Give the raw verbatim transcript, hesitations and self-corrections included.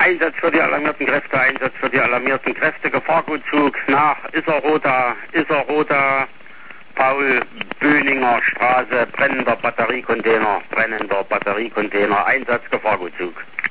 Einsatz für die alarmierten Kräfte, Einsatz für die alarmierten Kräfte, Gefahrgutzug nach Isarroda, Isarroda, Paul-Böninger Straße, brennender Batteriecontainer, brennender Batteriecontainer, Einsatz, Gefahrgutzug.